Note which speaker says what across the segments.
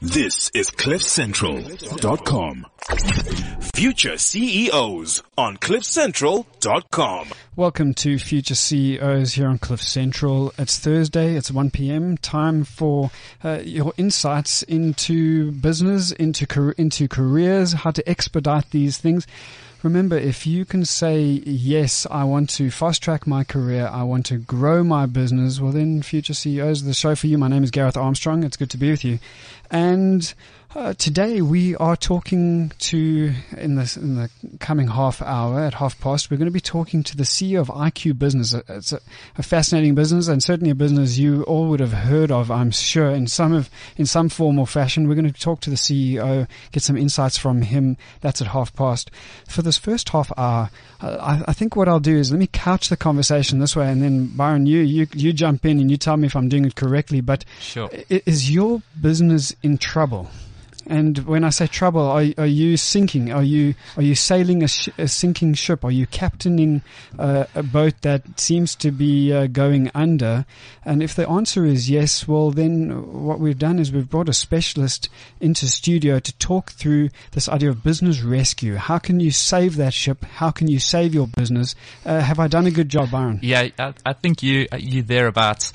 Speaker 1: This is CliffCentral.com. Future CEOs on CliffCentral.com.
Speaker 2: Welcome to Future CEOs here on Cliff Central. It's Thursday, it's 1 p.m. Time for your insights into business, into careers, how to expedite these things. Remember, if you can say, yes, I want to fast track my career, I want to grow my business, well then Future CEOs is the show for you. My name is Gareth Armstrong. It's good to be with you. And today we are talking to, in the coming half hour at past, we're going to be talking to the CEO of IQ Business. It's a fascinating business, and certainly a business you all would have heard of, I'm sure, in some form or fashion. We're going to talk to the CEO, get some insights from him. That's at past. For this first half hour, I think what I'll do is let me couch the conversation this way, and then Byron, you jump in and you tell me if I'm doing it correctly. But
Speaker 3: sure.
Speaker 2: Is your business in trouble? And when I say trouble, are you sinking? Are you sailing a sinking ship? Are you captaining a boat that seems to be going under? And if the answer is yes, well then what we've done is we've brought a specialist into studio to talk through this idea of business rescue. How can you save that ship? How can you save your business? Have I done a good job, Byron?
Speaker 3: Yeah, I think you thereabouts.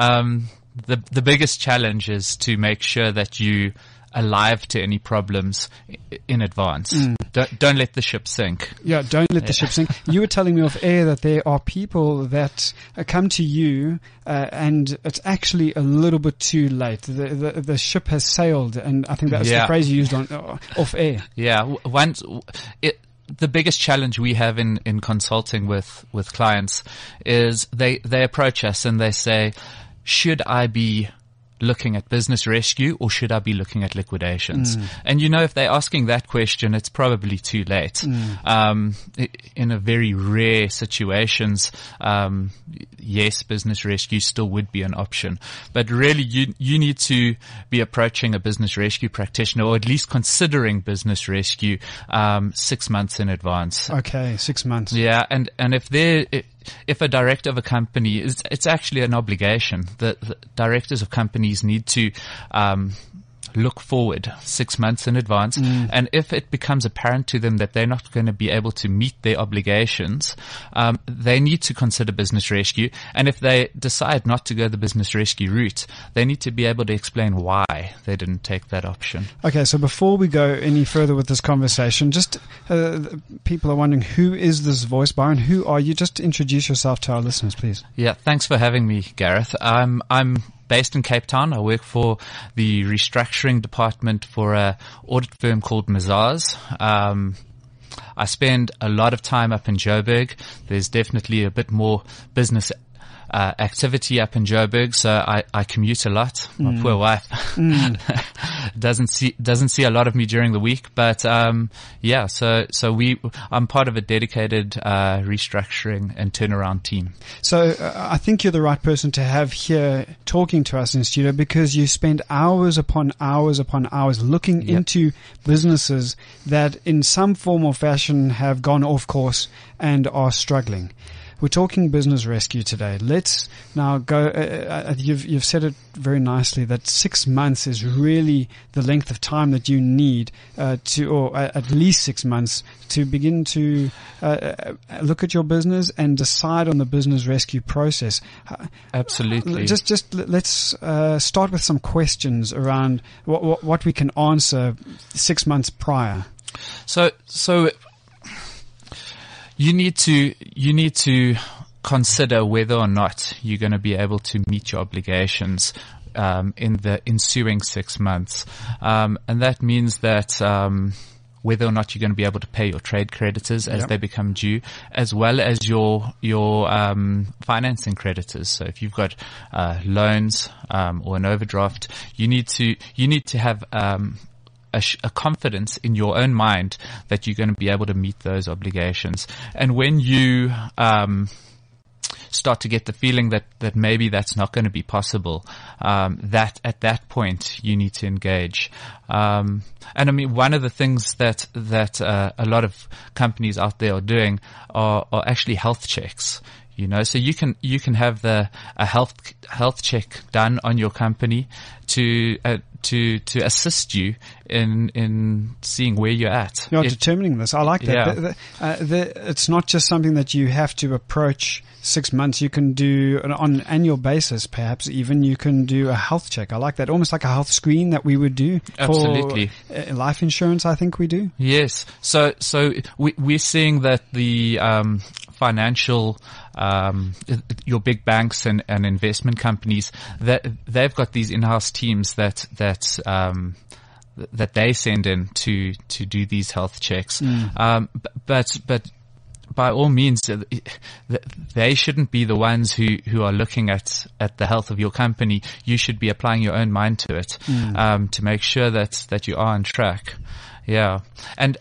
Speaker 3: The biggest challenge is to make sure that you alive to any problems in advance. Don't let the ship sink.
Speaker 2: Yeah, don't let the ship sink. You were telling me off air that there are people that come to you and it's actually a little bit too late. The ship has sailed, and I think that's the phrase you used off air.
Speaker 3: Yeah, the biggest challenge we have in consulting with clients is they approach us and they say, should I be looking at business rescue or should I be looking at liquidations? And if they're asking that question, it's probably too late. In a very rare situations, yes, business rescue still would be an option. But really, you need to be approaching a business rescue practitioner, or at least considering business rescue 6 months in advance.
Speaker 2: Okay, 6 months.
Speaker 3: Yeah, and if a director of a company it's actually an obligation. The directors of companies need to look forward 6 months in advance. And if it becomes apparent to them that they're not going to be able to meet their obligations, they need to consider business rescue. And if they decide not to go the business rescue route, they need to be able to explain why they didn't take that option.
Speaker 2: Okay, so before we go any further with this conversation, just people are wondering, who is this voice, Byron? Who are you? Just introduce yourself to our listeners, please.
Speaker 3: Yeah, thanks for having me, Gareth. I'm based in Cape Town. I work for the restructuring department for an audit firm called Mazars. I spend a lot of time up in Joburg. There's definitely a bit more business activity up in Joburg, so I commute a lot. My poor wife doesn't see a lot of me during the week, but I'm part of a dedicated restructuring and turnaround team.
Speaker 2: So I think you're the right person to have here talking to us in studio, because you spend hours upon hours upon hours looking into businesses that in some form or fashion have gone off course and are struggling. We're talking business rescue today. Let's now go. You've said it very nicely that 6 months is really the length of time that you need or at least 6 months to begin to look at your business and decide on the business rescue process.
Speaker 3: Absolutely.
Speaker 2: Just let's start with some questions around what we can answer 6 months prior.
Speaker 3: So. You need to consider whether or not you're going to be able to meet your obligations in the ensuing 6 months, and that means that whether or not you're going to be able to pay your trade creditors as they become due, as well as your financing creditors. So if you've got loans or an overdraft, you need to have a confidence in your own mind that you're going to be able to meet those obligations. And when you start to get the feeling that maybe that's not going to be possible, that at that point you need to engage. And I mean, one of the things that a lot of companies out there are doing are actually health checks. So you can have a health check done on your company to to assist you in seeing where you're at.
Speaker 2: You're determining this. I like that.
Speaker 3: Yeah.
Speaker 2: It's not just something that you have to approach 6 months. You can do on an annual basis, perhaps even you can do a health check. I like that. Almost like a health screen that we would do.
Speaker 3: Absolutely.
Speaker 2: For life insurance, I think we do.
Speaker 3: Yes. So we're seeing that the financial, your big banks and investment companies, that they've got these in-house teams that they send in to do these health checks. But by all means, they shouldn't be the ones who are looking at the health of your company. You should be applying your own mind to it, to make sure that you are on track. Yeah. And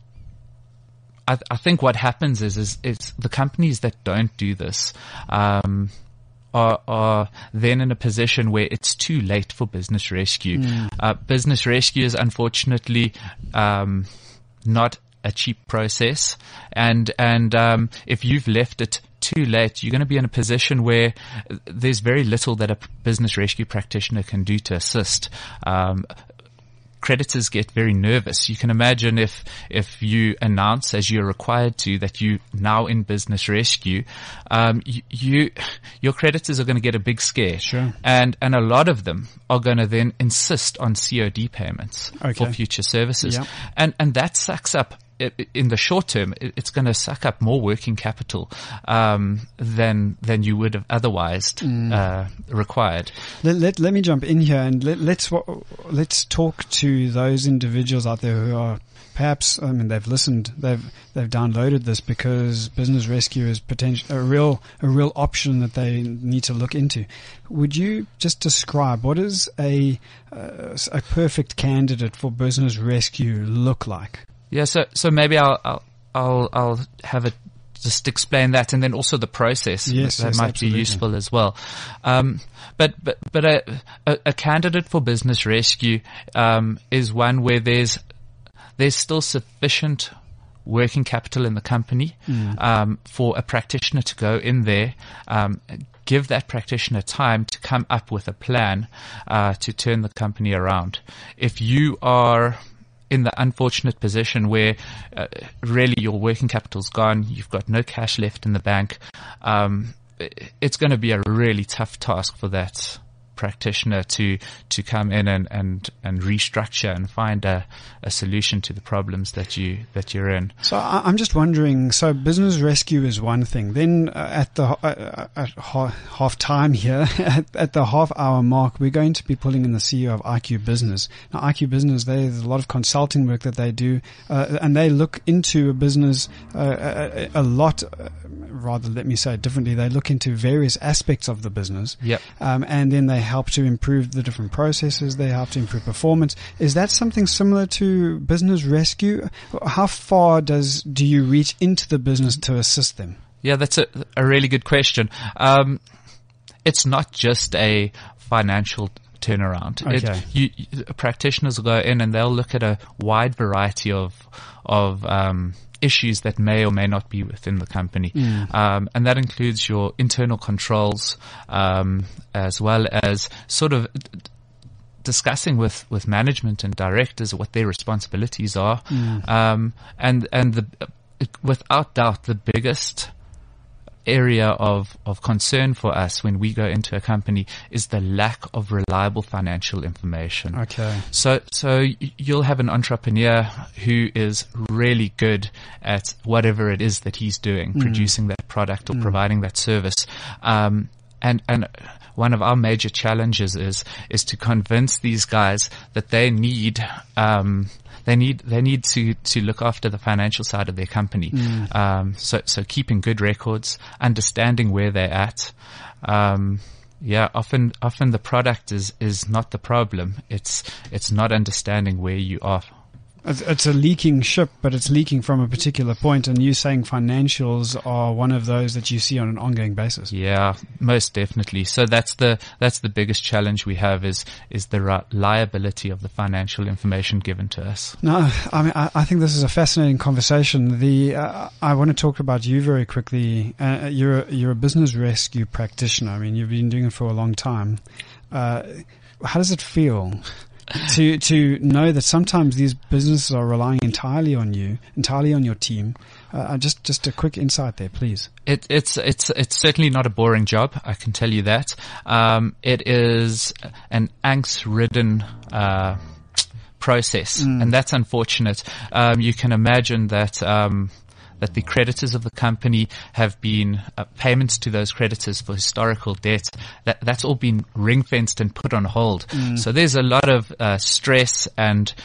Speaker 3: I think what happens is the companies that don't do this, are then in a position where it's too late for business rescue. Business rescue is unfortunately, not a cheap process. And if you've left it too late, you're going to be in a position where there's very little that a business rescue practitioner can do to assist. Creditors get very nervous. You can imagine if you announce, as you're required to, that you now in business rescue, your creditors are going to get a big scare.
Speaker 2: Sure.
Speaker 3: And a lot of them are going to then insist on COD payments for future services.
Speaker 2: Yeah.
Speaker 3: And that sucks up. In the short term, it's going to suck up more working capital than you would have otherwise required. Let
Speaker 2: me jump in here and let's talk to those individuals out there who are perhaps, they've listened, they've downloaded this because business rescue is a real option that they need to look into. Would you just describe what does a perfect candidate for business rescue look like?
Speaker 3: Yeah, so maybe I'll have it just explain that, and then also the process.
Speaker 2: Yes,
Speaker 3: that might
Speaker 2: absolutely
Speaker 3: be useful as well. But a candidate for business rescue is one where there's still sufficient working capital in the company for a practitioner to go in there, give that practitioner time to come up with a plan to turn the company around. If you are in the unfortunate position where really your working capital's gone, you've got no cash left in the bank, it's going to be a really tough task for that practitioner to come in and restructure and find a solution to the problems that you're in.
Speaker 2: So I'm just wondering, so business rescue is one thing. Then at half time here, at the half hour mark, we're going to be pulling in the CEO of IQ Business. Now IQ Business, there's a lot of consulting work that they do, and they look into a business a lot. Rather, let me say it differently. They look into various aspects of the business.
Speaker 3: Yep.
Speaker 2: And then they help to improve the different processes. They help to improve performance. Is that something similar to business rescue? How far do you reach into the business to assist them?
Speaker 3: Yeah, that's a really good question. It's not just a financial turnaround.
Speaker 2: Okay.
Speaker 3: Practitioners will go in and they'll look at a wide variety of issues that may or may not be within the company. And that includes your internal controls, as well as sort of discussing with management and directors what their responsibilities are. Without doubt, the biggest area of concern for us when we go into a company is the lack of reliable financial information.
Speaker 2: Okay.
Speaker 3: So you'll have an entrepreneur who is really good at whatever it is that he's doing, producing that product or providing that service. And one of our major challenges is to convince these guys that they need to look after the financial side of their company. So keeping good records, understanding where they're at. Often the product is not the problem. It's not understanding where you are.
Speaker 2: It's a leaking ship, but it's leaking from a particular point, and you saying financials are one of those that you see on an ongoing basis.
Speaker 3: Yeah, most definitely. So that's the biggest challenge we have is the reliability of the financial information given to us.
Speaker 2: No, I think this is a fascinating conversation. I want to talk about you very quickly. You're a business rescue practitioner. I mean, you've been doing it for a long time. How does it feel to know that sometimes these businesses are relying entirely on you, entirely on your team. Just a quick insight there, please.
Speaker 3: It's certainly not a boring job, I can tell you that. It is an angst-ridden process, and that's unfortunate. You can imagine that that the creditors of the company have been payments to those creditors for historical debt. That's all been ring-fenced and put on hold. So there's a lot of stress and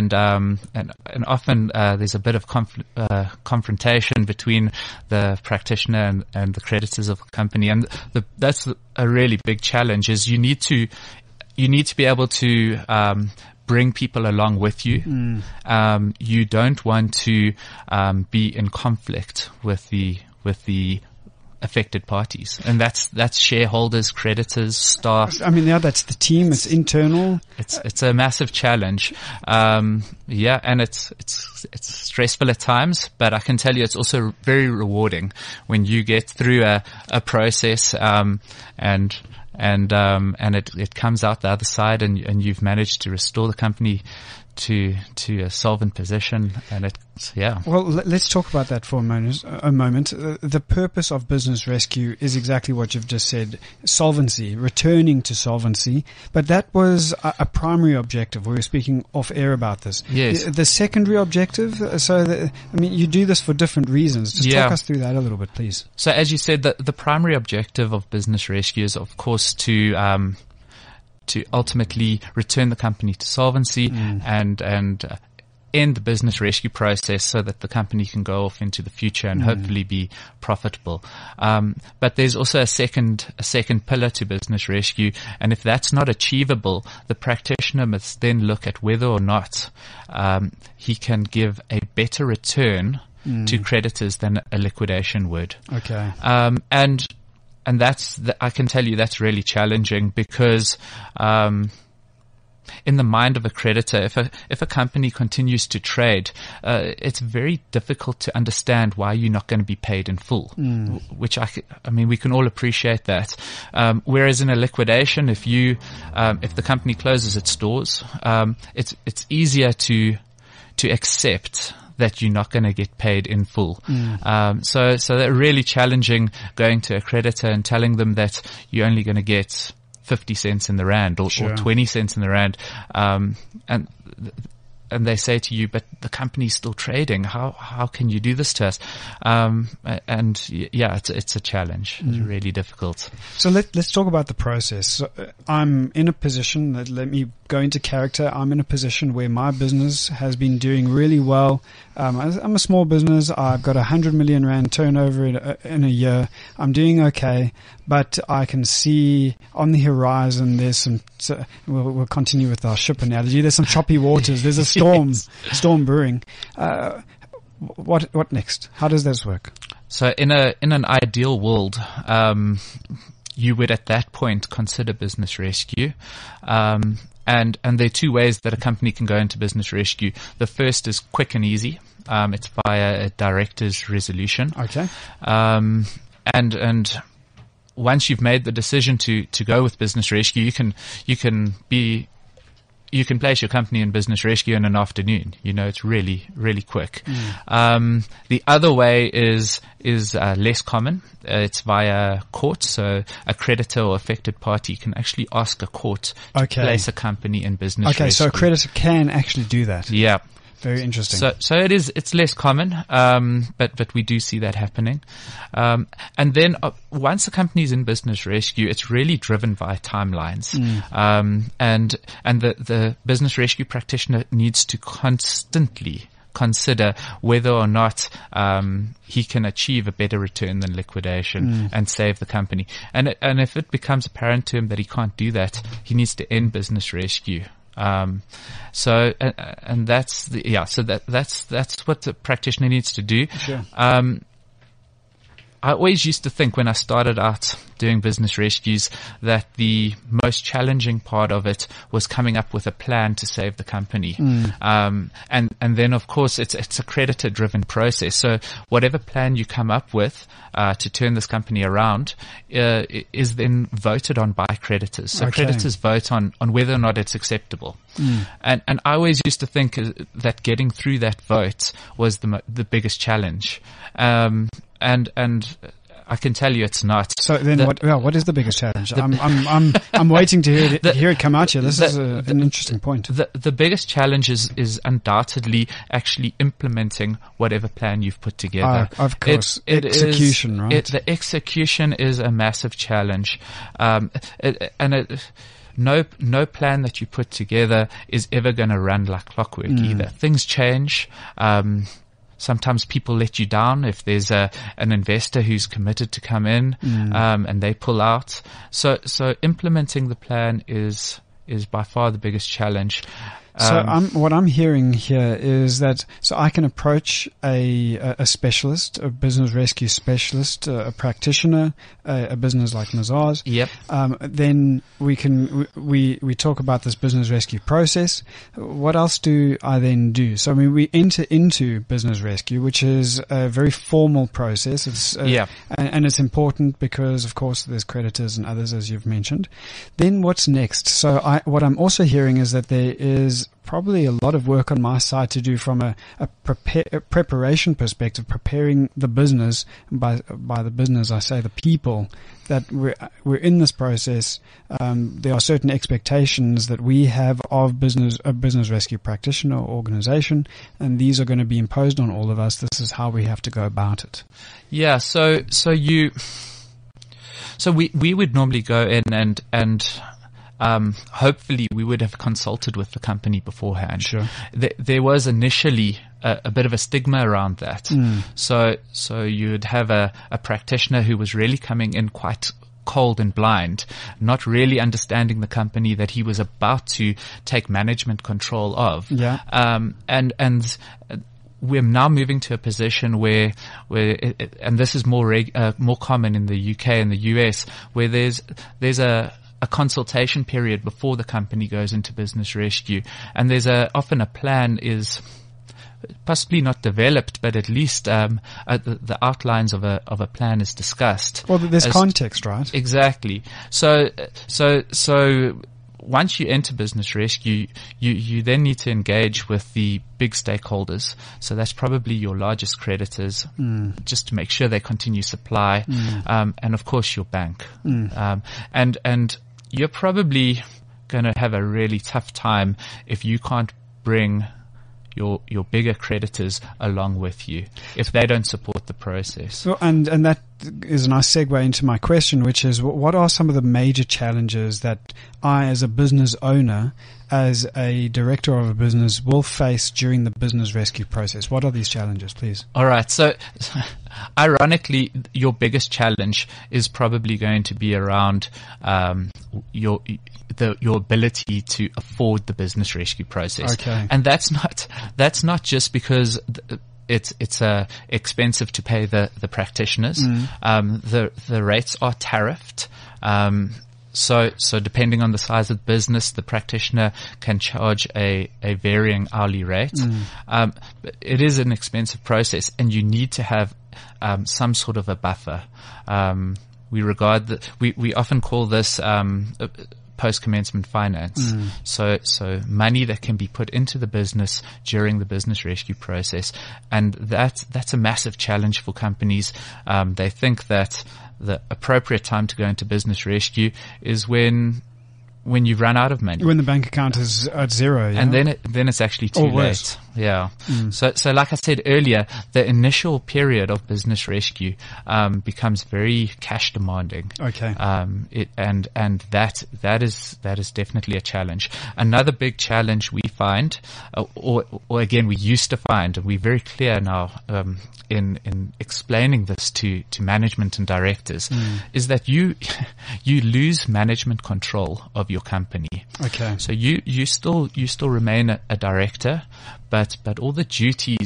Speaker 3: often there's a bit of confrontation between the practitioner and the creditors of the company. And that's a really big challenge. Is you need to be able to bring people along with you. You don't want to be in conflict with the affected parties, and that's shareholders, creditors, staff.
Speaker 2: I mean, that's the team. It's internal.
Speaker 3: It's a massive challenge. And it's stressful at times, but I can tell you it's also very rewarding when you get through a process and it comes out the other side, and you've managed to restore the company to a solvent position, and
Speaker 2: Well, let's talk about that for a moment. The purpose of Business Rescue is exactly what you've just said: solvency, returning to solvency. But that was a primary objective. We were speaking off air about this.
Speaker 3: Yes.
Speaker 2: The secondary objective. You do this for different reasons. Just talk us through that a little bit, please.
Speaker 3: So, as you said, the primary objective of Business Rescue is, of course, to ultimately return the company to solvency and end the business rescue process so that the company can go off into the future and hopefully be profitable. But there's also a second pillar to business rescue, and if that's not achievable, the practitioner must then look at whether or not he can give a better return to creditors than a liquidation would.
Speaker 2: Okay.
Speaker 3: And I can tell you that's really challenging because, in the mind of a creditor, if a company continues to trade, it's very difficult to understand why you're not going to be paid in full, which we can all appreciate that. Whereas in a liquidation, if the company closes its doors, it's easier to accept that you're not going to get paid in full. So they're really challenging going to a creditor and telling them that you're only going to get 50 cents in the rand or 20 cents in the rand. And they say to you, but the company's still trading. How can you do this to us? It's a challenge. It's really difficult.
Speaker 2: So let's talk about the process. So, I'm in a position let me go into character. I'm in a position where my business has been doing really well. I'm a small business. I've got 100 million rand turnover in a year. I'm doing okay, but I can see on the horizon there's some. So we'll continue with our ship analogy. There's some choppy waters. There's a storm brewing. What next? How does this work?
Speaker 3: So in an ideal world, you would at that point consider business rescue. And there are two ways that a company can go into business rescue. The first is quick and easy. It's via a director's resolution.
Speaker 2: Okay.
Speaker 3: And once you've made the decision to go with business rescue, you can place your company in business rescue in an afternoon. It's really, really quick. The other way is less common. It's via court. So a creditor or affected party can actually ask a court to place a company in business rescue.
Speaker 2: Okay, so a creditor can actually do that.
Speaker 3: Yeah.
Speaker 2: Very interesting.
Speaker 3: So it's less common, but we do see that happening. And then once the company's in business rescue, it's really driven by timelines. And the business rescue practitioner needs to constantly consider whether or not he can achieve a better return than liquidation and save the company. And if it becomes apparent to him that he can't do that, he needs to end business rescue. So that's that's what the practitioner needs to do.
Speaker 2: Sure.
Speaker 3: I always used to think when I started out doing business rescues that the most challenging part of it was coming up with a plan to save the company. And then of course it's a creditor driven process. So whatever plan you come up with, to turn this company around, is then voted on by creditors. So creditors vote on whether or not it's acceptable. And I always used to think that getting through that vote was the biggest challenge. And I can tell you it's not.
Speaker 2: So then what is the biggest challenge? I'm waiting to hear it come out here. This is an interesting point.
Speaker 3: The biggest challenge is undoubtedly actually implementing whatever plan you've put together.
Speaker 2: Of course. Execution, right?
Speaker 3: The execution is a massive challenge. No plan that you put together is ever going to run like clockwork either. Things change. Sometimes people let you down if there's an investor who's committed to come in, and they pull out. So implementing the plan is by far the biggest challenge.
Speaker 2: So what I'm hearing here is that I can approach a specialist, a business rescue specialist, a practitioner, a business like Mazars.
Speaker 3: Yep.
Speaker 2: Then we talk about this business rescue process. What else do I then do? So we enter into business rescue, which is a very formal process. It's and it's important because of course there's creditors and others, as you've mentioned. Then what's next? So what I'm also hearing is that there is probably a lot of work on my side to do from a preparation perspective, preparing the business. By the business, I say the people that we're in this process. There are certain expectations that we have of a business rescue practitioner or organization, and these are going to be imposed on all of us. This is how we have to go about it.
Speaker 3: Yeah. So we would normally go in and hopefully we would have consulted with the company beforehand.
Speaker 2: Sure.
Speaker 3: There was initially a bit of a stigma around that. So you'd have a practitioner who was really coming in quite cold and blind, not really understanding the company that he was about to take management control of.
Speaker 2: Yeah.
Speaker 3: And we're now moving to a position where and this is more common in the UK and the US, where there's a consultation period before the company goes into business rescue, and there's often a plan is possibly not developed, but at least the outlines of a plan is discussed.
Speaker 2: Well, there's context, right?
Speaker 3: Exactly. So once you enter business rescue, you then need to engage with the big stakeholders. So that's probably your largest creditors, just to make sure they continue supply, and of course your bank. And you're probably going to have a really tough time if you can't bring your bigger creditors along with you, if they don't support the process.
Speaker 2: Well, and that is a nice segue into my question, which is what are some of the major challenges that I, as a business owner, as a director of a business, will face during the business rescue process? What are these challenges, please?
Speaker 3: All right. So ironically, your biggest challenge is probably going to be around your ability to afford the business rescue process.
Speaker 2: Okay.
Speaker 3: And that's not just because it's expensive to pay the practitioners. The rates are tariffed. So depending on the size of the business, the practitioner can charge a varying hourly rate. It is an expensive process, and you need to have some sort of a buffer. We often call this post-commencement finance. So money that can be put into the business during the business rescue process. And that's a massive challenge for companies. They think that the appropriate time to go into business rescue is when you've run out of money.
Speaker 2: When the bank account is at zero. Yeah?
Speaker 3: And then it's actually too late. Yeah. So like I said earlier, the initial period of business rescue becomes very cash demanding.
Speaker 2: Okay.
Speaker 3: And that is definitely a challenge. Another big challenge we find, or again we used to find, and we're very clear now in explaining this to management and directors, is that you lose management control of your company.
Speaker 2: Okay.
Speaker 3: So you still remain a director, but all the duties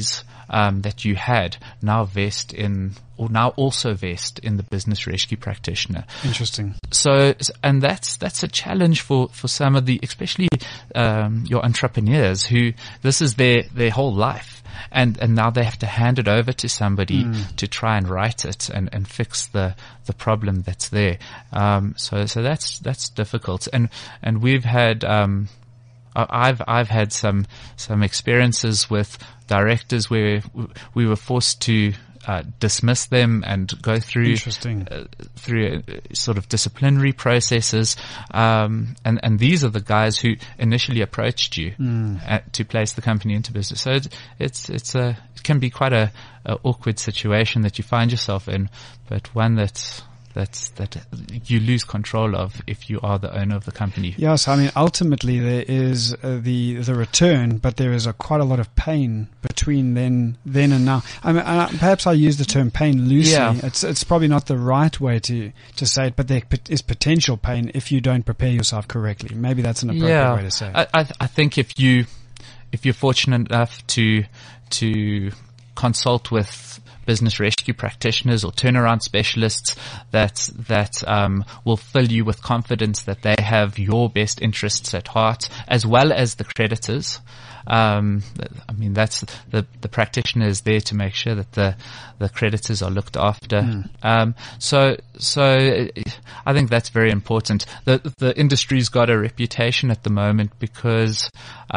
Speaker 3: that you had now vest in, or now also vest in the business rescue practitioner.
Speaker 2: Interesting.
Speaker 3: So, and that's a challenge for some of the, especially your entrepreneurs who this is their whole life. And now they have to hand it over to somebody to try and right it and fix the problem that's there. So that's difficult. And we've had, I've had some experiences with directors where we were forced to dismiss them and go through sort of disciplinary processes, and these are the guys who initially approached you to place the company into business. So it can be quite a awkward situation that you find yourself in, but one that you lose control of if you are the owner of the company.
Speaker 2: Yes, I mean, ultimately there is the return, but there is quite a lot of pain between then and now. I mean, perhaps I use the term pain loosely. Yeah. It's probably not the right way to say it, but there is potential pain if you don't prepare yourself correctly. Maybe that's an appropriate way to say it.
Speaker 3: I think if you're fortunate enough to consult with business rescue practitioners or turnaround specialists that will fill you with confidence that they have your best interests at heart, as well as the creditors. I mean, that's the practitioner is there to make sure that the creditors are looked after. So I think that's very important. The industry's got a reputation at the moment because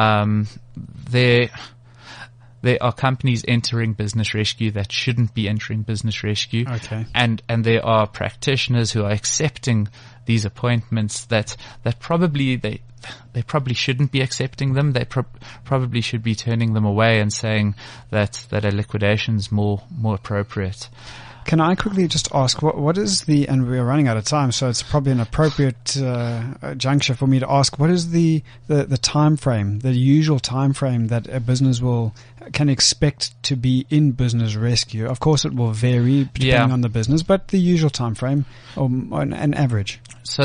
Speaker 3: there are companies entering business rescue that shouldn't be entering business rescue.
Speaker 2: Okay.
Speaker 3: And there are practitioners who are accepting these appointments that probably they probably shouldn't be accepting them. They probably should be turning them away and saying that a liquidation is more appropriate.
Speaker 2: Can I quickly just ask, what is and we're running out of time, so it's probably an appropriate juncture for me to ask, what is the time frame, the usual time frame that a business can expect to be in business rescue? Of course, it will vary depending on the business, but the usual time frame, or an average.
Speaker 3: So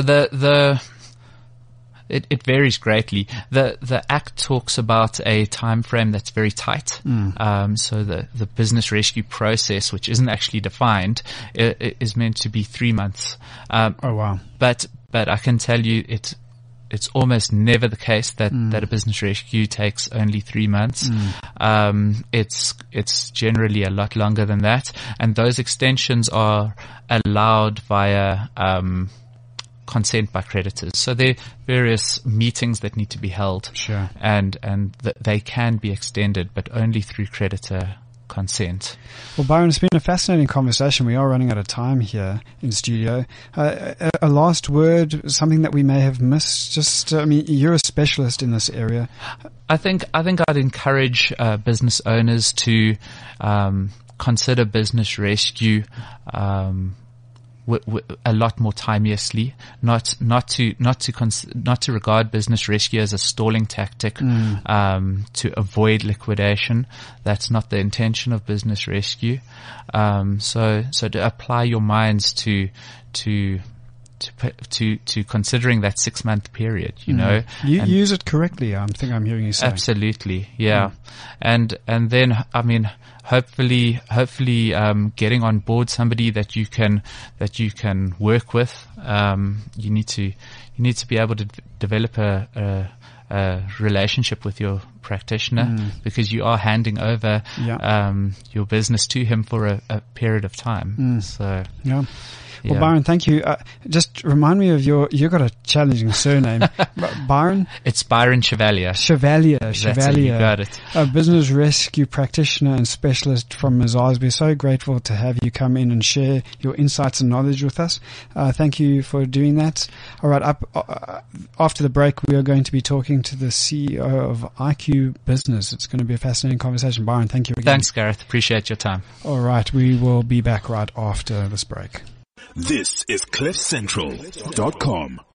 Speaker 3: it varies greatly. The Act talks about a time frame that's very tight. So the business rescue process, which isn't actually defined, is meant to be 3 months.
Speaker 2: Oh wow!
Speaker 3: But I can tell you it's almost never the case that a business rescue takes only 3 months. It's generally a lot longer than that, and those extensions are allowed via consent by creditors. So there are various meetings that need to be held.
Speaker 2: Sure.
Speaker 3: And they can be extended, but only through creditor consent.
Speaker 2: Well, Byron, it's been a fascinating conversation. We are running out of time here in studio. A last word, something that we may have missed. Just, I mean, you're a specialist in this area.
Speaker 3: I think I'd encourage business owners to consider business rescue a lot more timeously, not to regard business rescue as a stalling tactic to avoid liquidation. That's not the intention of business rescue. So to apply your minds to considering that 6 month period, you know,
Speaker 2: use it correctly. I think I'm hearing you say.
Speaker 3: Absolutely, yeah. And then, I mean, hopefully, getting on board somebody that you can work with. You need to be able to develop a relationship with your practitioner because you are handing over your business to him for a period of time. So
Speaker 2: yeah. Well, Byron, thank you. Just remind me of you've got a challenging surname. Byron?
Speaker 3: It's Byron Chevalier.
Speaker 2: Chevalier.
Speaker 3: You got it.
Speaker 2: A business rescue practitioner and specialist from Mazars. We're so grateful to have you come in and share your insights and knowledge with us. Thank you for doing that. All right, after the break, we are going to be talking to the CEO of IQ Business. It's going to be a fascinating conversation. Byron, thank you again.
Speaker 3: Thanks, Gareth. Appreciate your time.
Speaker 2: All right, we will be back right after this break.
Speaker 1: This is CliffCentral.com.